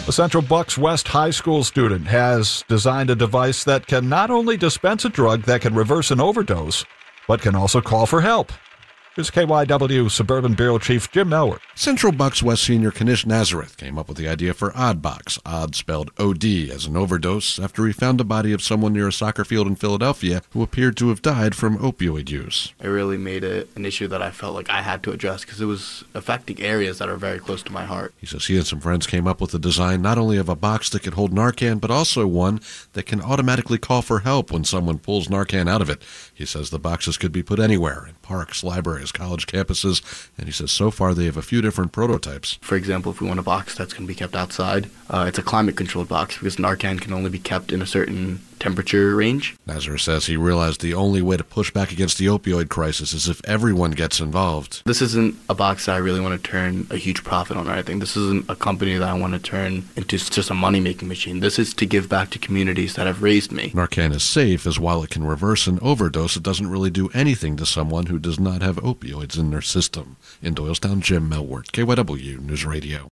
A Central Bucks West High School student has designed a device that can not only dispense a drug that can reverse an overdose, but can also call for help. Here's KYW Suburban Bureau Chief Jim Melwert. Central Bucks West senior Kanish Nazareth came up with the idea for Oddbox, odd spelled O-D, as an overdose after he found the body of someone near a soccer field in Philadelphia who appeared to have died from opioid use. It really made it an issue that I felt like I had to address because it was affecting areas that are very close to my heart. He says he and some friends came up with the design not only of a box that could hold Narcan, but also one that can automatically call for help when someone pulls Narcan out of it. He says the boxes could be put anywhere, in parks, libraries, college campuses, and he says so far they have a few different prototypes. For example, if we want a box that's going to be kept outside, it's a climate-controlled box because Narcan can only be kept in a certain temperature range. Nazareth says he realized the only way to push back against the opioid crisis is if everyone gets involved. This isn't a box that I really want to turn a huge profit on or anything. This isn't a company that I want to turn into just a money-making machine. This is to give back to communities that have raised me. Narcan is safe, as while it can reverse an overdose, it doesn't really do anything to someone who does not have opioids in their system. In Doylestown, Jim Melwert, KYW News Radio.